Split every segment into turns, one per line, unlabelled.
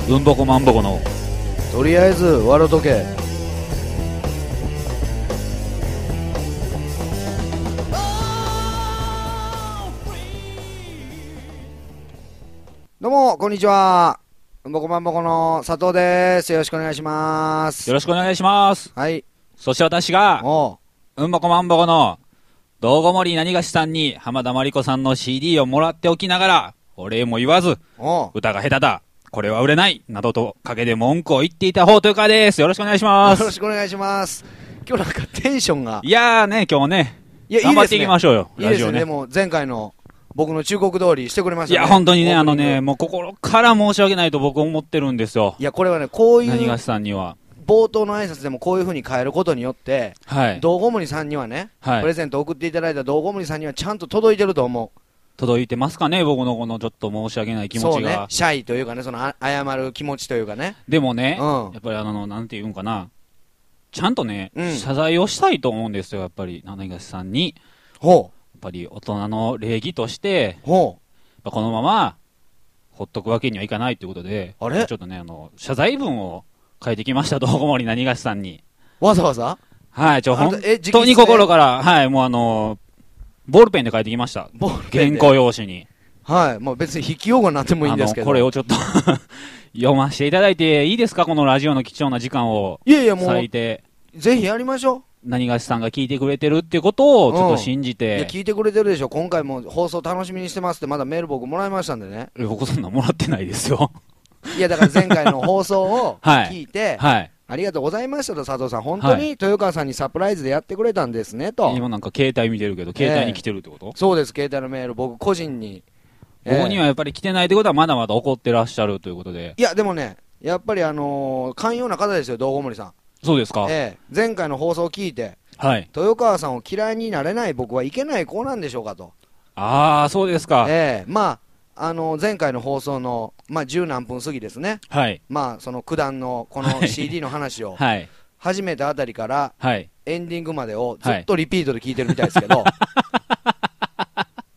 うんぼこまんぼこの
とりあえず笑うとけ。どうもこんにちは。うんぼこまんぼこの佐藤です。よろしくお願いします。
よろしくお願いします。
はい。
そして私が
お
うんぼこまんぼこの道後森何がしさんに浜田真理子さんの CD をもらっておきながらお礼も言わず歌が下手だ、これは売れないなどと陰で文句を言っていた方豊川です。よろしくお願いします。
よろしくお願いします。今日なんかテンションが
いやーね、今日ね、
いや
頑張っていきましょうよ。
いいですね。いいですね。
ラジオね。
でも前回の僕の忠告通りしてくれましたね。
いや本当にね、もう心から申し訳ないと僕思ってるんですよ。
いやこれはね、こういう
何がしさんには
冒頭の挨拶でもこういう風に変えることによって、
はい、
道後森さんにはね、
はい、
プレゼント送っていただいた道後森さんにはちゃんと届いてると思う。
届いてますかね、僕のこのちょっと申し訳ない気持ちが。
そうね、シャイというかね、その謝る気持ちというかね。
でもね、
うん、
やっぱりなんていうんかな、ちゃんとね、
うん、
謝罪をしたいと思うんですよ、やっぱり七東さんに。
ほう。
やっぱり大人の礼儀として、
ほ
このままほっとくわけにはいかないということで、
あれ
ちょっとね、謝罪文を書いてきました、道後森何がしさんに。
わざわざ
はい、本当に
に
心から、はい、もうボールペンで書いてきました。
ボールペンで
原稿用紙に。
はい、もう別に筆記用語になってもいいんですけど。
これをちょっと読ませていただいていいですか、このラジオの貴重な時間を。
いやいやもう、
割いて。
ぜひやりましょう。
何がしさんが聞いてくれてるってことをちょっと信じて、
いや聞いてくれてるでしょ。今回も放送楽しみにしてますってまだメール僕もらいましたんでね。
僕そんなもらってないですよ。
いやだから前回の放送を聞いて、
はい、
ありがとうございましたと佐藤さん、本当に豊川さんにサプライズでやってくれたんですねと。
今なんか携帯見てるけど、携帯に来てるってこと？
そうです、携帯のメール僕個人に、
僕にはやっぱり来てないってことはまだまだ怒ってらっしゃるということで。
いやでもね、やっぱり寛容な方ですよ、道後森さん。
そうですか。
前回の放送を聞いて、
はい、
豊川さんを嫌いになれない僕はいけない子なんでしょうかと。
ああ、そうですか。
まあ前回の放送の、まあ、10何分過ぎですね、
はい、
まあ、その九段のこの CD の話を始めたあたりから、
はい、
エンディングまでをずっとリピートで聞いてるみたいですけど、はい、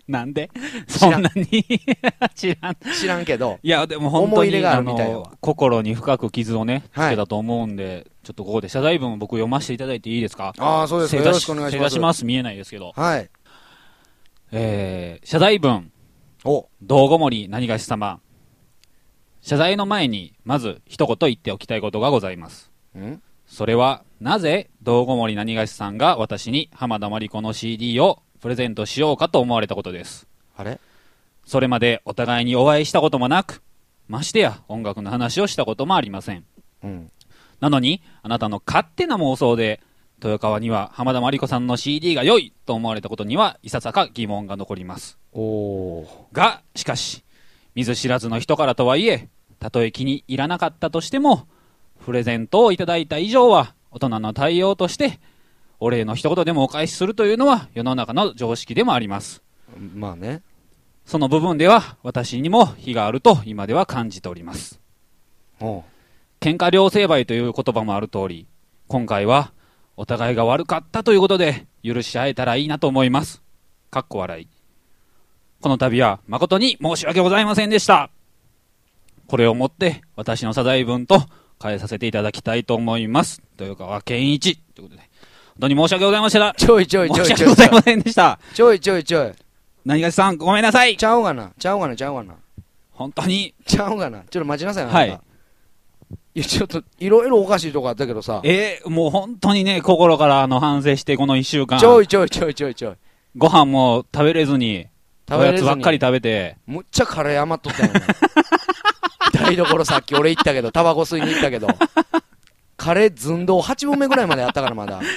なんでそんなに
知らんけど、
いやでも本当に
思い入れがあるみたいわ。
心に深く傷をねつけたと思うんで、ちょっとここで謝罪文を僕読ませていただいていいですか？
ああ、そうですか。よろしくお願いします。
正座します。見えないですけど。
はい。
謝罪文。道後森何がし様。謝罪の前にまず一言言っておきたいことがございます。それはなぜ道後森何がしさんが私に浜田真理子の CD をプレゼントしようかと思われたことです。
あれ？
それまでお互いにお会いしたこともなく、ましてや音楽の話をしたこともありません。なのにあなたの勝手な妄想で豊川には浜田真理子さんの CD が良いと思われたことにはいささか疑問が残ります。がしかし見ず知らずの人からとはいえ、たとえ気に入らなかったとしてもプレゼントをいただいた以上は大人の対応としてお礼の一言でもお返しするというのは世の中の常識でもあります。
まあね。
その部分では私にも非があると今では感じております。喧嘩両成敗という言葉もある通り、今回はお互いが悪かったということで許し合えたらいいなと思います。かっこ笑い。この度は誠に申し訳ございませんでした。これをもって私の謝罪文と変えさせていただきたいと思います。豊川健一ということで、本当に申し訳ございませんでした。申し訳ございませんでした。
ちょい
何がしさんごめんなさい。
ちゃうがな。
本当に
ちゃうがな。ちょっと待ちなさい。
はい。
いやちょっといろいろおかしいとこあったけどさ。
もう本当にね、心から反省してこの1週間。
ちょい。
ご飯も食べれずに、おやつばっかり食べて。
むっちゃカレー余っとったよね。台所さっき俺行ったけど、タバコ吸いに行ったけど、カレー寸胴8分目ぐらいまでやったからまだ。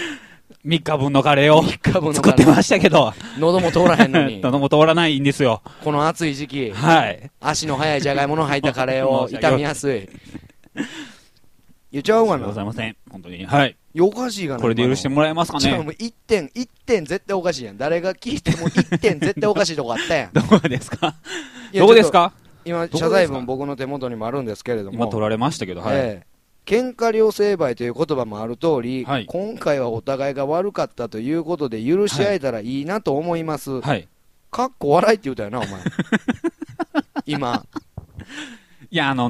3日分のカレーを作ってましたけど。
喉も通らへんのに。
喉も通らないんですよ。
この暑い時期。
はい。
足の速いじゃがいもの入ったカレーを傷みやすい。言っちゃうがな。
ございません。本当に。はい。
おかしいがな。
これで許してもらえますかね。
もう1点絶対おかしいやん。誰が聞いても1点絶対おかしいとこあったやん。
どこですか？どこですか？
今、謝罪文僕の手元にもあるんですけれども。
今取られましたけど、はい。
喧嘩両成敗という言葉もある通り、今回はお互いが悪かったということで許し合えたらいいなと思います。
はい。
かっこ笑いって言うたよな、お前。今。
いや、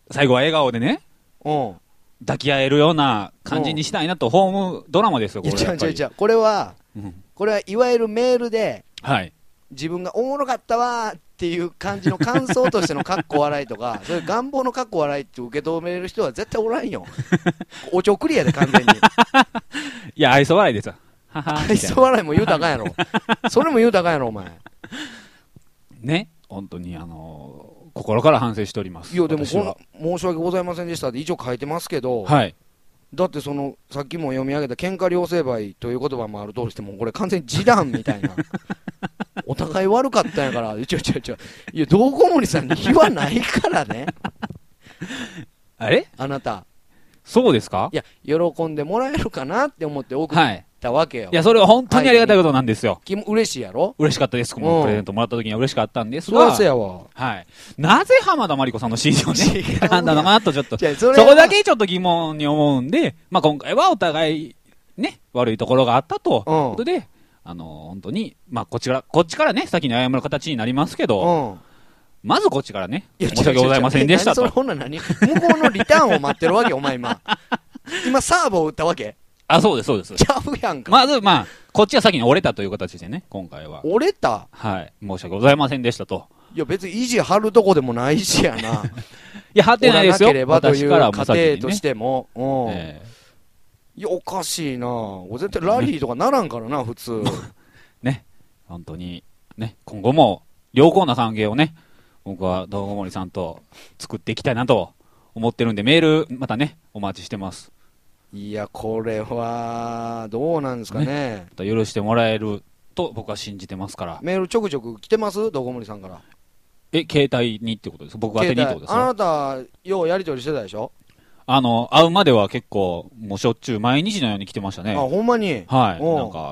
最後は笑顔でね、
うん。
抱き合えるような感じにしたいなと、ホームドラマですよ、これはやっぱり。
違う。これは、
うん、
これはいわゆるメールで、
はい。
自分がおもろかったわーっていう感じの感想としてのかっこ笑いとか、そういう願望のかっこ笑いって受け止める人は絶対おらんよ。おちょくりやで、完全に。
いや、愛想笑いですよ。
愛想笑いも言うたらあかんやろ。それも言うたらあかんやろ、お前。
ね、本当に心から反省しております。
いや、でも申し訳ございませんでしたって一応書いてますけど、
はい。
だってさっきも読み上げた喧嘩両成敗という言葉もある通りしても、これ完全に示談みたいな。お互い悪かったんやから、いや、道後森さんに非はないからね。
あれ
あなた。
そうですか？
いや、喜んでもらえるかなって思って送ったわけよ。
いや、それは本当にありがたいことなんですよ。
嬉しいやろ？
嬉しかったです。プレゼントもらった時には嬉しかったんですが。
そうせやわ。
はい。なぜ浜田真理子さんの CD をね、選んだのかなとちょっと、そこだけちょっと疑問に思うんで、まあ今回はお互い、ね、悪いところがあったと、いうことで、本当に、まあこっちからね、先に謝る形になりますけど、まずこっちからね、申し訳ございませんでしたと。
それほんなら向こうのリターンを待ってるわけ、お前今。今サーブを打ったわけ？
あ、そうです、そうです。
ちゃうやんか。
まず、まあ、こっちは先に折れたという形でね、今回は。
折れた？
はい。申し訳ございませんでしたと。
いや、別に意地張るとこでもないしやな。い
や、張ってないですよ。
折らなければという過程としても。いや、おかしいな。絶対ラリーとかならんからな、普通。
ね。本当に、ね。今後も、良好な関係をね、僕は道後森さんと作っていきたいなと思ってるんで、メール、またね、お待ちしてます。
いや、これは、どうなんですかね。
また許してもらえると僕は信じてますから。
メールちょくちょく来てます道後森さんから。
携帯にってことです僕宛てにってことですか？
あなた、ようやりとりしてたでしょ？
会うまでは結構、もうしょっちゅう毎日のように来てましたね。
あ、ほんまに？
はい。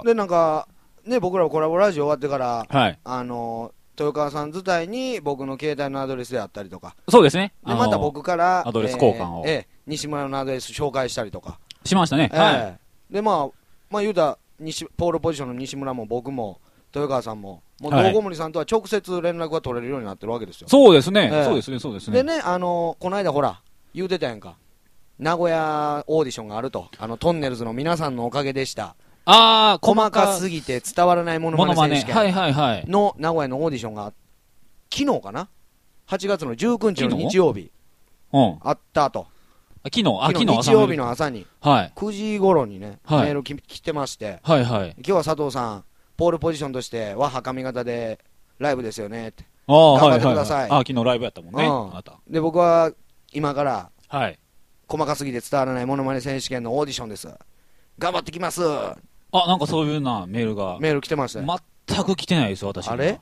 なんか、ね、僕らコラボラジオ終わってから、
はい。
豊川さん自体に僕の携帯のアドレスであったりとか。
そうですね。
で、また僕から、
アドレス交換を。
西村のアドレス紹介したりとか。
しましたね。はい。
で、まあ言うたポールポジションの西村も僕も、豊川さんも、もう道後森さんとは直接連絡が取れるようになってるわけですよ。
そうですね。そうですね、そうですね。
でね、この間ほら、言うてたやんか。名古屋オーディションがあると。トンネルズの皆さんのおかげでした。細かすぎて伝わらないものまね選手権の名古屋のオーディションが昨日かな ?8 月の19日の日曜日。あったと。
昨日
日曜日の朝に、
はい、
9時頃にね、メール来てまして、
はいはい、
今日は佐藤さん、ポールポジションとしては上方でライブですよねって。
頑
張ってください。
昨日ライブやったもんね。
で、僕は今から、
はい、
細かすぎて伝わらないモノマネ選手権のオーディションです。頑張ってきます。
なんかそういうメール
来てました
ね。全く来てないですよ、私。
あれ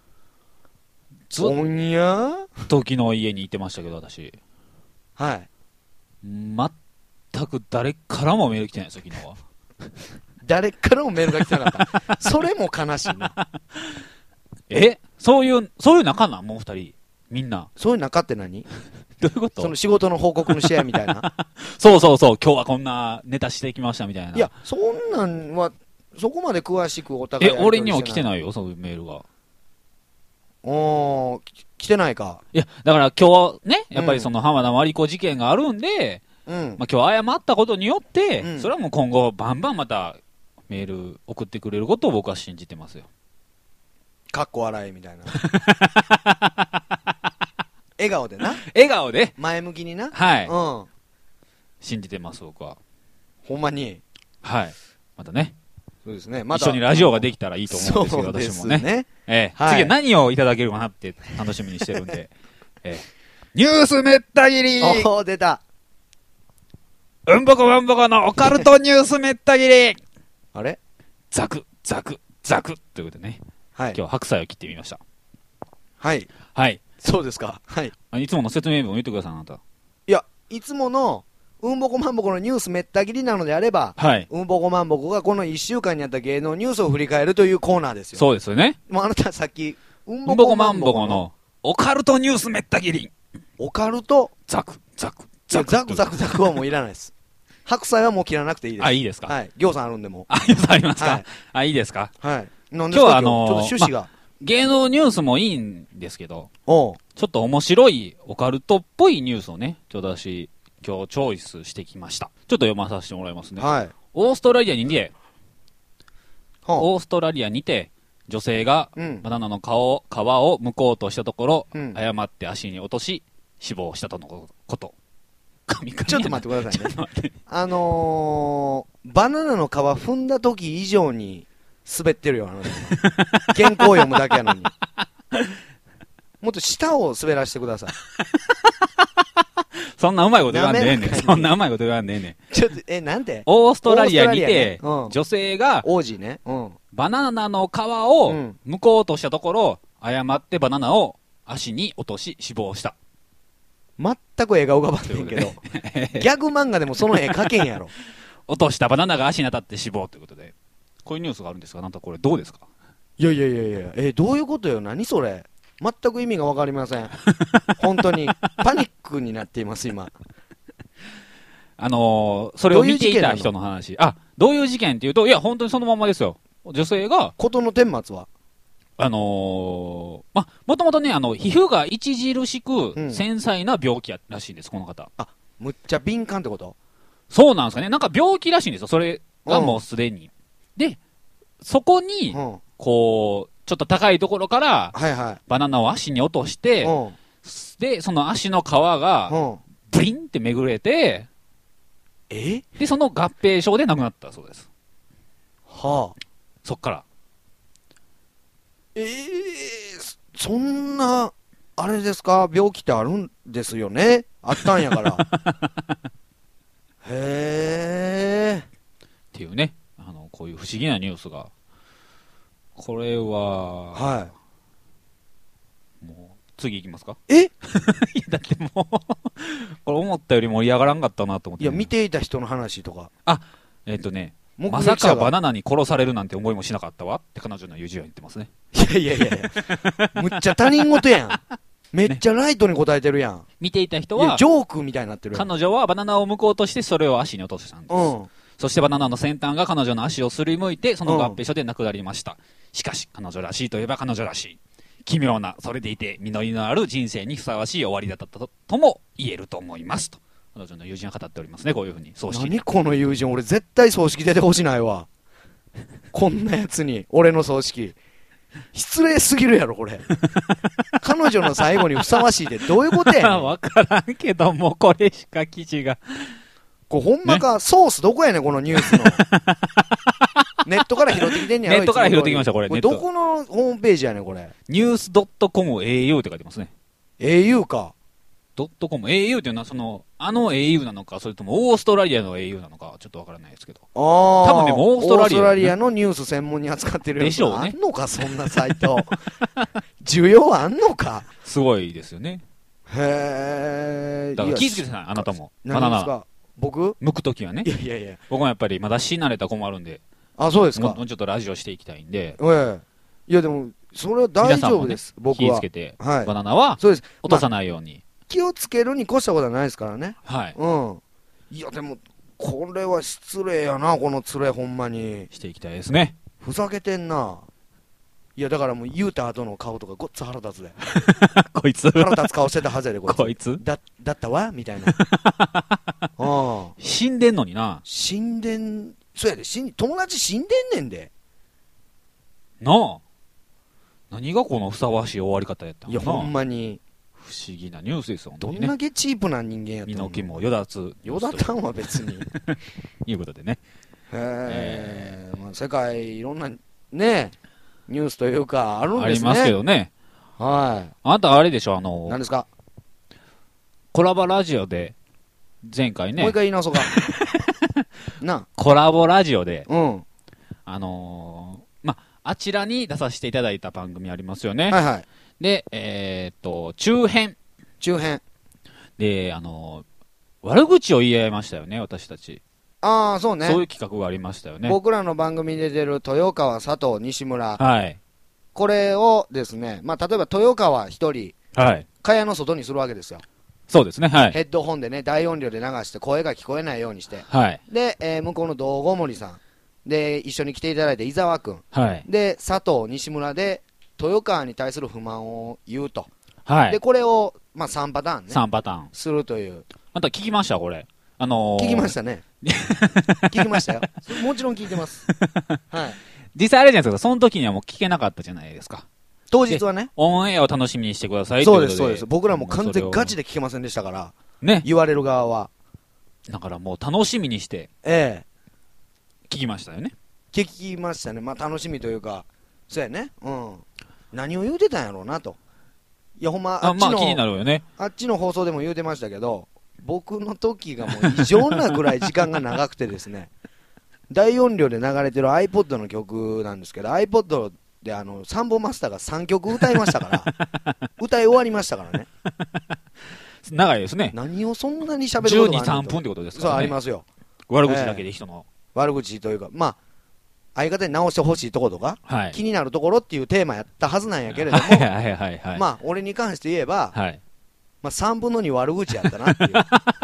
おんや
時の家に行ってましたけど、私。
はい。
全く誰からもメール来てないですよ、昨日は。
誰からもメールが来てなかった。それも悲しいな。
そういう仲なんもう二人。みんな。
そういう仲って何？
どういうこと？
その仕事の報告の試合みたいな。
そう。今日はこんなネタしてきましたみたいな。
いや、そんなんは、そこまで詳しくお互い
俺には来てないよ、そういうメールが。
来てないか。
いや、だから今日ね、やっぱりその浜田真理子事件があるんで、今日謝ったことによって、それはもう今後バンバンまたメール送ってくれることを僕は信じてますよ。
かっこ笑いみたいな。笑顔でな。
笑顔で。
前向きにな。
はい。信じてます、僕は。
ほんまに。
はい。またね。
そうですね。
一緒にラジオができたらいいと思うんですけど、私もね。次何をいただけるかなって楽しみにしてるんで。ニュースめった切り。
出た。
うんぼこわんぼこのオカルトニュースめった切り。
あれ？
ザク、ザク、ザクということでね。はい。今日白菜を切ってみました。
はい。
はい。
そうですか。はい。
いつもの説明文を言ってください、あなた。
いや、いつもの、うんぼこまんぼこのニュースめった切りなのであれば、
はい。
うんぼこまんぼこがこの1週間にあった芸能ニュースを振り返るというコーナーですよ。
そうですよね。
もうあなたさっき、
うんぼこまんぼこのオカルトニュースめった切り。
オカルト
ザク、ザク、
ザク。ザクザクザクはもういらないです。白菜はもう切らなくていいです。
いいですか？
はい。餃子あるんでも。
餃子ありますか？いいですか？
はい。なんですか？ちょっと趣旨が。
芸能ニュースもいいんですけど、ちょっと面白いオカルトっぽいニュースをね、今日チョイスしてきました。ちょっと読まさせてもらいますね。
はい。
オーストラリアにて、女性がバナナの皮を剥こうとしたところ、誤って足に落とし、死亡したとのこと。
ちょっと待ってくださいね。バナナの皮踏んだ時以上に滑ってるよ、原稿読むだけやのに。もっと舌を滑らせてください。
そんなうまいこと言わんでええねん。そんなうまいこと言わんでええねん。
ちょっと、なんで
オーストラリアにて、女性が、
王子ね。
バナナの皮を剥こうとしたところ、誤ってバナナを足に落とし死亡した。
全く絵が浮かばんねんけど。ギャグ漫画でもその絵描けんやろ。
落としたバナナが足に当たって死亡ということで。こういうニュースがあるんですが、なんかこれどうですか？
いや、どういうことよ、何それ。全く意味がわかりません。本当に。パニックになっています、今。
それを見ていた人の話。どういう事件っていうと、いや、本当にそのままですよ。女性が。
事の顛末は
もともとね、皮膚が著しく繊細な病気らしいんです、この方。
むっちゃ敏感ってこと？
そうなんですかね。なんか病気らしいんですよ、それがもうすでに。で、そこに、こう、ちょっと高いところから、バナナを足に落として、で、その足の皮が、ブリンってめぐれて、で、その合併症で亡くなったそうです。そっから。
そんな、あれですか、病気ってあるんですよね。あったんやから。へー。
っていうね、こういう不思議なニュースが。これは、もう、次行きますか？いや、だってもう、これ思ったより盛り上がらんかったなと思って、
いや、見ていた人の話とか。
まさかバナナに殺されるなんて思いもしなかったわって彼女の友人は言ってますね。
いや、むっちゃ他人事やん。めっちゃライトに答えてるやん。
見ていた人は、
ジョークみたいになってるやん。
彼女はバナナを剥こうとしてそれを足に落としたんです。そしてバナナの先端が彼女の足をすりむいて、その合併症で亡くなりました。しかし、彼女らしいといえば彼女らしい。奇妙な、それでいて実りのある人生にふさわしい終わりだったとも言えると思いますと。彼女の友人は語っておりますね、こういうふうに。
何この友人、俺絶対葬式出てほしないわ。こんなやつに、俺の葬式。失礼すぎるやろ、これ。彼女の最後にふさわしいってどういうことやねん。
わからんけど、もうこれしか記事が。
これほんまか、ソースどこやねん、このニュースの。ネットから拾ってきてんねやろ。
ネットから拾ってきました、これ。
これどこのホームページやねん、これ。
ニュース .com.au って書いてますね。
au か。
.com。au っていうのはau なのか、それともオーストラリアの au なのか、ちょっとわからないですけど。多分でもオーストラリア
のニュース専門に扱ってるやつ
でしょうね。
あんのか、そんなサイト。需要あんのか。
すごいですよね。
へー。
だから気づけてない、あなたも。
何ですか？僕
剥くときはね。
いや。
僕もやっぱりまだ死なれたら困るんで。
そうですか。
もうちょっとラジオしていきたいんで。
いやでも、それは大丈夫です。僕は。
気をつけて、バナナは落とさないように。
気をつけるに越したことはないですからね。
はい
やでも、これは失礼やな、この連れほんまに。
していきたいですね。
ふざけてんな。いやだからもう言うた後の顔とかごっつ腹立つで。
こいつ。
腹立つ顔してたはずやで、
こいつ。
だったわみたいな。
死んでんのにな。
そうやで、友達死んでんねんで。
なあ。何がこのふさわしい終わり方やったのかな。
いや、ほんまに。
不思議なニュースですよ、
どんだけチープな人間やったの。
身の毛もよだつ。
よだたんは別に。
いうことでね。
世界いろんな、ね、ニュースというか、あるんですね。
ありますけどね。あなたあれでしょ、
何ですか？
コラボラジオで、前回ね。
もう一回言い直そうか。
コラボラジオで、あちらに出させていただいた番組ありますよね。で、中編。で、悪口を言い合いましたよね、私たち。
そうね。
そういう企画がありましたよね。
僕らの番組で出る豊川、佐藤、西村。
はい。
これをですね、例えば豊川一人、蚊帳の外にするわけですよ。
そうですね、はい。
ヘッドホンでね、大音量で流して声が聞こえないようにして。で、向こうの道後森さん。で、一緒に来ていただいた伊沢くん。で、佐藤、西村で、 豊川に対する不満を言うと。
はい。
で、これを、まあ3パターンね。
3パターン。
するという。
あんた聞きましたこれ。
聞きましたね。聞きましたよ。もちろん聞いてます。はい。
実際あれじゃないですか、その時にはもう聞けなかったじゃないですか。
当日はね。
オンエアを楽しみにしてください
そうです、そうです。僕らも完全ガチで聞けませんでしたから。ね。言われる側は。
だからもう楽しみにして。聞きましたよね。
聞きましたね。まあ楽しみというか、そうやね。うん。何を言うてたんやろうなと。いやほんま、
まあ気になるよね。
あっちの放送でも言うてましたけど、僕の時がもう異常なぐらい時間が長くてですね、大音量で流れてる iPod の曲なんですけど、iPod でサンボマスターが3曲歌いましたから、歌い終わりましたからね。
長いですね。
何をそんなに喋ることが
12、3分ってことですからね。
そう、ありますよ。
悪口だけで人の。
悪口というか、まあ、相方に直してほしいところとか、はい、気になるところっていうテーマやったはずなんやけれども、まあ、俺に関して言えば、はい、まあ、3分の2悪口やったなっていう。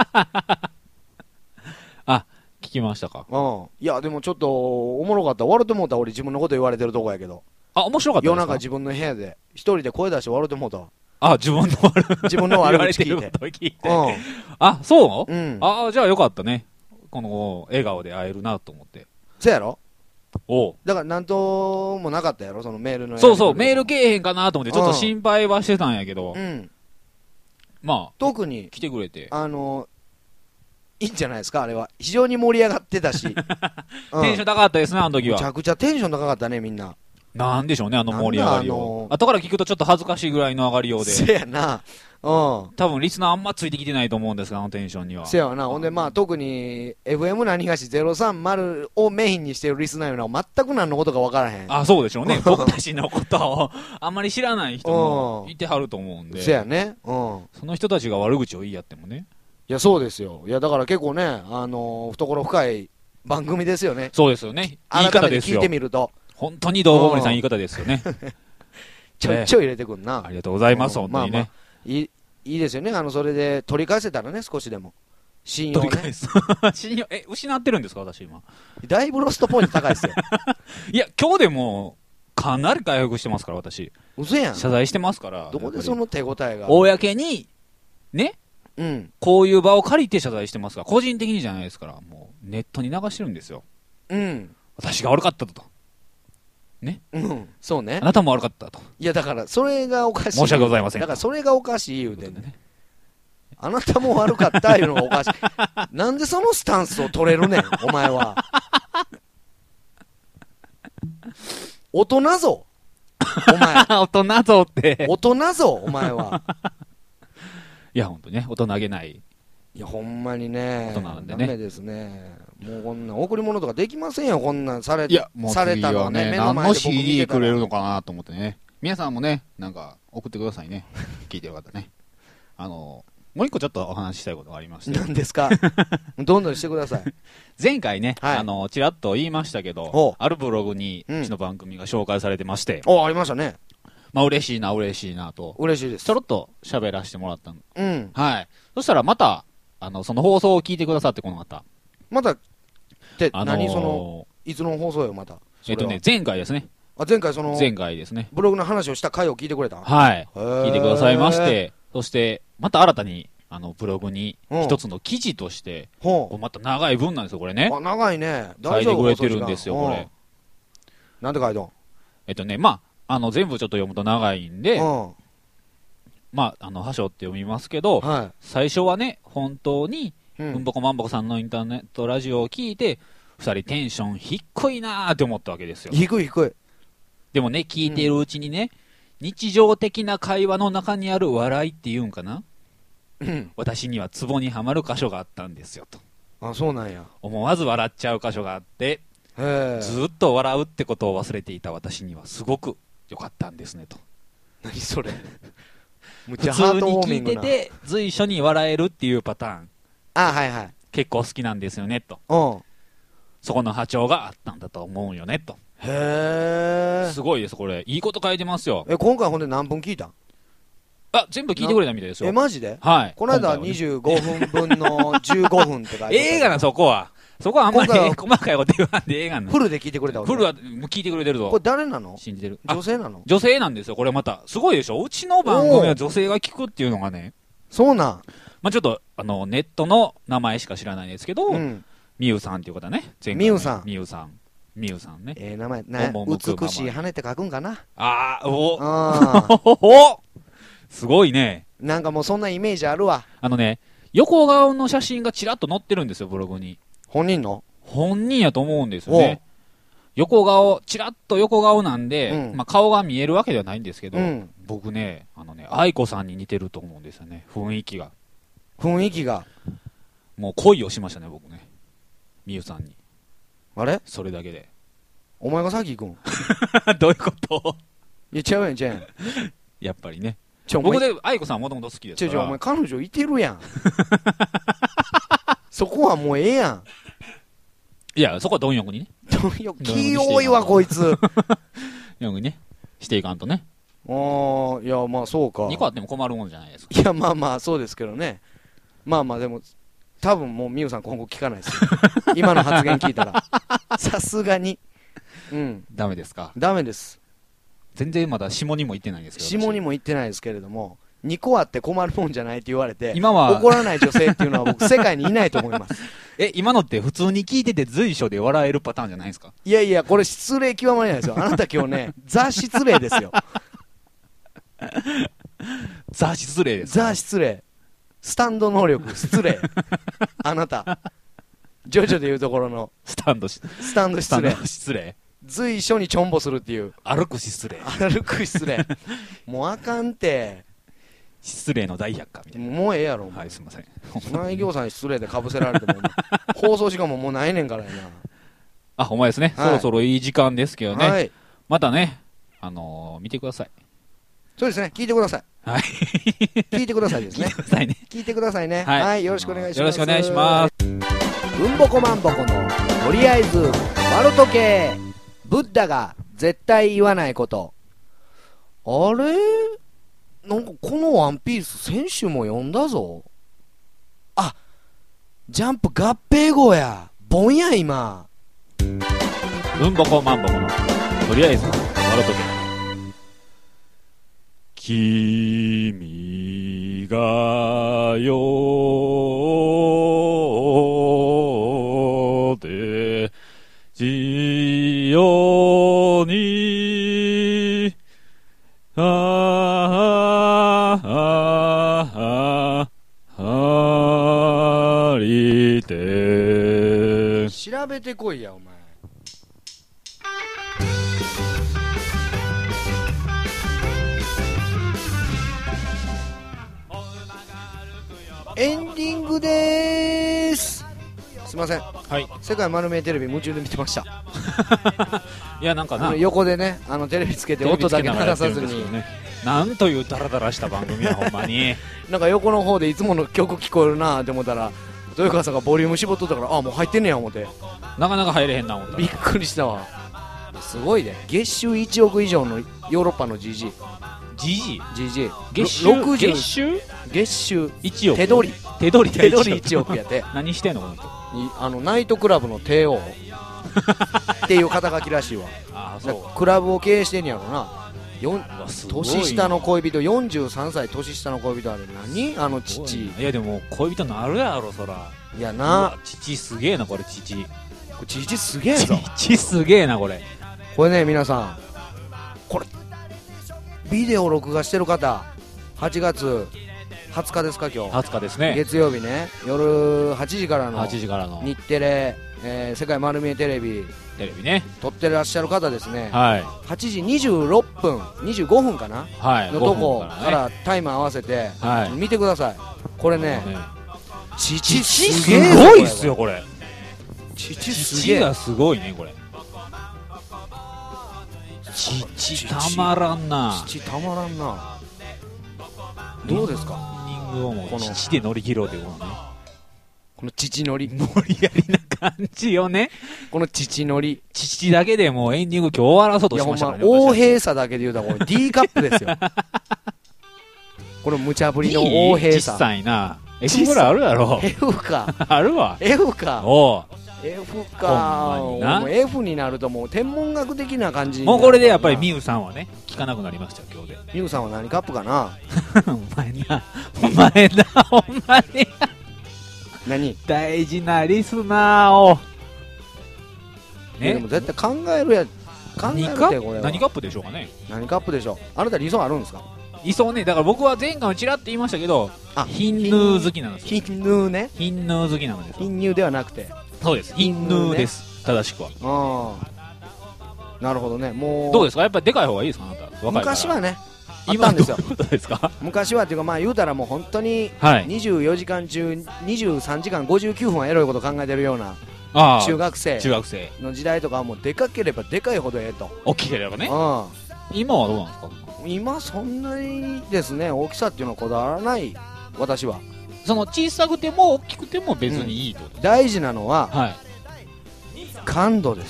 あ、聞きましたか。
うん。いや、でもちょっと、おもろかった。笑ってもうた俺自分のこと言われてるとこやけど。
あ、面白かったですか。
夜中自分の部屋で、一人で声出して笑ってもうた。
あ、自分の悪口聞いて。うん。あ、そう？うん。あ、じゃあよかったね。この、笑顔で会えるなと思って。
そうやろ？
おう。
だからなんともなかったやろそのメールの。
そうそう、メールけえへんかなと思ってちょっと心配はしてたんやけど。うん。まあ、
特に、
来てくれて。
いいんじゃないですか、あれは。非常に盛り上がってたし。テンシ
ョン高かったですね、あの時は。
めちゃくちゃテンション高かったね、みんな。
なんでしょうね、あの盛り上がりを。後から聞くとちょっと恥ずかしいぐらいの上がりようで。
せやな。うん。
多分リスナーあんまついてきてないと思うんですが、あのテンションには。
せやな。ほんでまあ特に FM 何がし030をメインにしてるリスナーいうのは全く何のことか分からへん。
あ、そうでしょうね。僕たちのことをあんまり知らない人もいてはると思うんで。
せやね。うん。
その人たちが悪口を言い合ってもね。
いや、そうですよ。いや、だから結構ね、懐深い番組ですよね。
そうですよね。言い方ですよ。
改めて聞いてみると。
本当に道後森さん言い方ですよね。
ちょいちょい入れてくんな。
ありがとうございます、本当にね。
いいですよね。それで取り返せたらね、少しでも。信用ね。
取り返す。信用、失ってるんですか、私今。
だいぶロストポイント高いですよ。
いや、今日でも、かなり回復してますから、私。
嘘やん。
謝罪してますから。
どこでその手応えが。
公に、ね。うん。こういう場を借りて謝罪してますから、個人的にじゃないですから、もう、ネットに流してるんですよ。うん。私が悪かったと。ね。
うん。そうね。
あなたも悪かったと。
いや、だから、それがおかしい。
申し訳ございません。
だから、それがおかしい言うてんね。あなたも悪かったいうのがおかしい。なんでそのスタンスを取れるねん、お前は。大人ぞ。お前。
大人ぞって。
大人ぞ、お前は。
いや、ほんとね、大人げない。
いや、ほんまにね。
大人なんでね。
ダメですね。もうこんな贈り物とかできませんよ、こんなんされ
たのね。何の CD くれるのかなと思ってね。皆さんもね、なんか送ってくださいね。聞いてよかったね。もう一個ちょっとお話ししたいことがありまして。
何ですかどんどんしてください。
前回ね、ちらっと言いましたけど、あるブログにうちの番組が紹介されてまして。
ありましたね。
まあ嬉しいなと。
嬉しいです。
ちょろっと喋らせてもらったの。うん。はい。そしたらまた、その放送を聞いてくださってこの方。
また、いつの放送よ、また。
前回ですね。
前
回ですね。
ブログの話をした回を聞いてくれた？
はい。聞いてくださいまして、そして、また新たに、ブログに、一つの記事として、また長い文なんですよ、これね。
長いね。
書いてくれてるんですよ、これ。
なんて書いた
ん？まあ、全部ちょっと読むと長いんで、まあ、はしょって読みますけど、最初はね、本当に、うんぼこまんぼこさんのインターネットラジオを聞いて、二人テンション低いなーって思ったわけですよ。
低い。
でもね、聞いているうちにね、日常的な会話の中にある笑いっていうんかな、私にはツボにはまる箇所があったんですよと。
あ、そうなんや。
思わず笑っちゃう箇所があって、ずっと笑うってことを忘れていた私にはすごく良かったんですねと。
何それ
普通に聞いてて随所に笑えるっていうパターン。
はいはい。
結構好きなんですよねと。そこの波長があったんだと思うよねと。
へー。
すごいです、これ。いいこと書いてますよ。
今回ほんで何分聞いたん？
全部聞いてくれたみたいですよ。
マジで？
はい。
この間は25分分の15分って書いて
映画な、そこは。 そこはあんまり細かいこと言わんでええがな。
フルで聞いてくれたわ。
フルは聞いてくれてるぞ。
これ誰なの？
信じてる。
女性なの？
女性なんですよ、これまた。すごいでしょ？うちの番組は女性が聞くっていうのがね。
そうなん。
まあちょっと、ネットの名前しか知らないですけど、みゆさんっていう方ね。
みゆさん。
みゆさん。みゆさんね。
名前、美しい羽って書くんかな。
おすごいね。
なんかもうそんなイメージあるわ。
横顔の写真がちらっと載ってるんですよ、ブログに。
本人の？
本人やと思うんですよね。横顔、ちらっと横顔なんで、まあ顔が見えるわけではないんですけど、僕ね、愛子さんに似てると思うんですよね、雰囲気が。もう恋をしましたね、僕ね。みゆさんに。
あれ？
それだけで。
お前が先行くん？
どういうこと？
いや、ちゃうやん、ちゃうやん。
やっぱりね。僕で愛子さんもともと好きですから。
お前彼女いてるやん。そこはもうええやん。
いや、そこは貪欲にね。
気多いわ、こいつ。
貪欲にね。していかんとね。
いや、まあそうか。
2個あっても困るもんじゃないですか。
いや、まあまあ、そうですけどね。まあまあ、でも、多分もうみゆさん今後聞かないですよ。今の発言聞いたら。さすがに。
ダメですか？
ダメです。
全然まだ下にも行ってないんですけど。
下にも行ってないですけれども、2個あって困るもんじゃないって言われて、
今は
怒らない女性っていうのは僕世界にいないと思います。
今のって普通に聞いてて随所で笑えるパターンじゃないですか？
いやいや、これ失礼極まりないですよ。あなた今日ね、ザ失礼ですよ。
ザ失礼です。
ザ失礼。スタンド能力失礼。あなた。ジョジョでいうところの
スタンド失礼。
随所にちょんぼするっていう。
歩く失礼。
もうあかんて。
失礼の大百科みたいな。
もうええやろ。
はい、すいません。
内行さんに失礼でかぶせられても、放送時間ももうないねんからや
な。ほんまですね。そろそろいい時間ですけどね。
はい。
またね、見てください。
そうですね。聞いてください。
はい。
聞いてくださいですね。聞いてくださいね。はい。よろしくお願いします。
よろしくお願いします。
うんぼこまんぼこの、とりあえず、丸時計。ブッダが絶対言わないこと。あれ？なんかこのワンピース先週も読んだぞ。あ、ジャンプ合併号や。ぼんや今。
うんぼこまんぼこの、とりあえず、丸時計。君がよでじよにりて
調べてこいやお前。エンディングでーす。すいません。
はい。
世界丸見えテレビ夢中で見てました。
いやなんかな
横でねテレビつけて音だけ鳴らさずに、
なんというダラダラした番組やほんまに。
なんか横の方でいつもの曲聞こえるなって思ったら豊川さんがボリューム絞っとったからもう入ってんねや思って。
なかなか入れへんな思った。
びっくりしたわ。すごいね。月収1億以上のヨーロッパの GG。
GG？
GG。
月収1億。手取り
1億やて。
何してんのこの人。
ナイトクラブの帝王っていう肩書きらしいわ。
そう
クラブを経営してんやろな。年下の恋人、43歳年下の恋人、あれ何父。
いやでも恋人なるやろそら。
いやな。
父すげえなこれ。父
すげえぞ。
父すげえなこれ。
これね皆さん、これビデオ録画してる方、8月20日ですか今日。
20日ですね。
月曜日ね、夜8時からの日テレ、世界丸見えテレビ
ね
撮ってらっしゃる方ですね。
はい。
8時26分25分かな、
はい、
のとこからタイム合わせて、はい、見てください。これね、父す
ごいっすよこれ。
父すげえ。
父がすごいねこれ。父たまらんな。
父たまらんな。どうですか。
エンディングをもう父で乗り切ろうということね。
この父乗り
盛り上がりな感じよね。
この父乗り。
父だけでもうエンディング今日終わらそうとしましたからね。
横柄さだけで言うたらこれ D カップですよ。この無茶ぶりの横柄さ。
小さいな。 F ぐらいあるやろ。
F か。
あるわ。
F か。
おう。
F か。もう F になるともう天文学的な感じ。
もうこれでやっぱりミウさんはね、聞かなくなりましたよ、今日で。
ミウさんは何カップかな
お前な、ほんまに。
何
大事なリスナーを。
ね、でも絶対考えるや、考えるってこれは。
何カップでしょうかね。
何カップでしょう。あなた理想あるんですか？
理想ね、だから僕は前回もちらっと言いましたけど、ヒンヌー好きなんですよ。
ヒンヌーね。
ヒンヌー好きなんですよ。
ヒンニューではなくて。
そうです。ヒンヌーです。正しくは。
なるほどね。もう。
どうですか？やっぱりでかい方がいいですか？あなた。若いから。
昔はね。今ですよ。
どういうことですか？
昔はっていうかまあ言うたらもう本当に24時間中23時間59分はエロいこと考えてるような中学生の時代とかはもうでかければでかいほどええと。
大きければね。今はどうなんですか？
今そんなにですね、大きさっていうのはこだわらない私は。
その小さくても大きくても別にいいと、
大事なのは、感度です。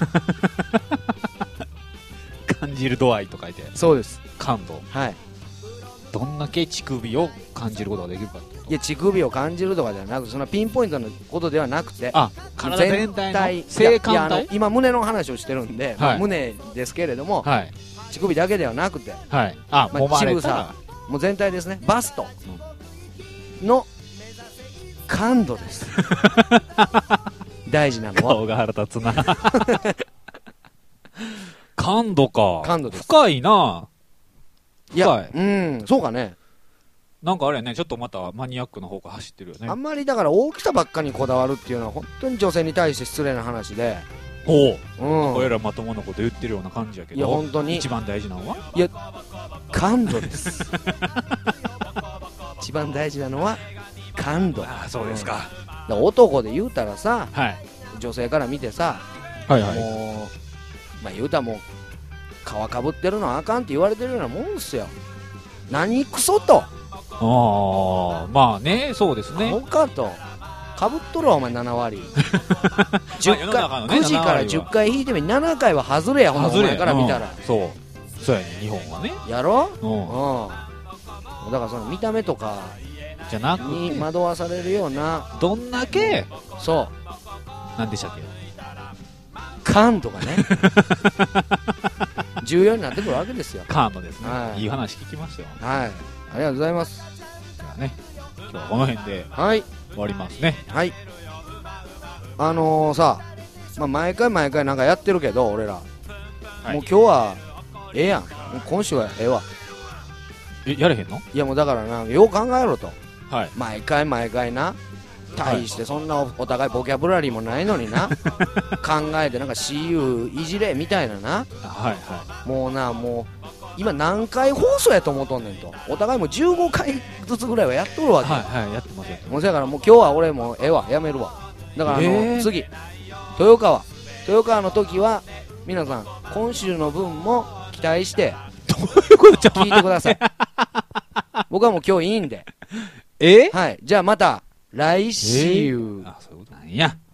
感じる度合いと書いて。
そうです。
感度。
はい。
どんだけ乳首を感じることができるかって。
いや、乳首を感じるとかじゃなくて、そんなピンポイントのことではなくて、
体全体の性感帯。
今胸の話をしてるんで、胸ですけれども、乳首だけではなくて、乳房もう全体ですね。バストの感度です。大事なのは。
顔が腹立つな。感度か。
感度です。
深いな。
深い。そうかね。
なんかあれね、ちょっとまたマニアックな方が走ってるよね。
あんまりだから大きさばっかにこだわるっていうのは本当に女性に対して失礼な話で。
俺らまともなこと言ってるような感じやけど。
いや本当に。
一番大事なのは？
いや、感度です。一番大事なのは感度。
そうですか。
男で言うたらさ、女性から見てさ、もうまあ言うたらもう皮かぶってるのはあかんって言われてるようなもんですよ。何クソと。
まあね、そうですね。
ほかとかぶっとるわお前7割。10回9時から10回引いてみ7回は外れやほんまお前から見たら。
そうやね、日本はね。
やろ？だからその見た目とか
じゃなくて
に惑わされるような、
どんだけなんでしたっけ、
感とかね重要になってくるわけですよ。
感度ですね。いい話聞きましたよ。
はい、ありがとうございます。
じゃあね、今日はこの辺で終わりますね。
はい。さ、毎回なんかやってるけど俺ら、もう今日はええやん。もう今週はええわ。
やれへんの？
いやもうだからな、よう考えろと。毎回な、大してそんなお互いボキャブラリーもないのにな考えてなんか CU いじれみたいなな。もうな、もう今何回放送やと思うとんねんと。お互いもう15回ずつぐらいはやっとるわけ。
やってます。
もうだからもう今日は俺もええわ、やめるわ。だから次豊川の時は皆さん今週の分も期待して聞いてください。僕はもう今日いいんで。はい、じゃあまた来週。
そういうことなんや。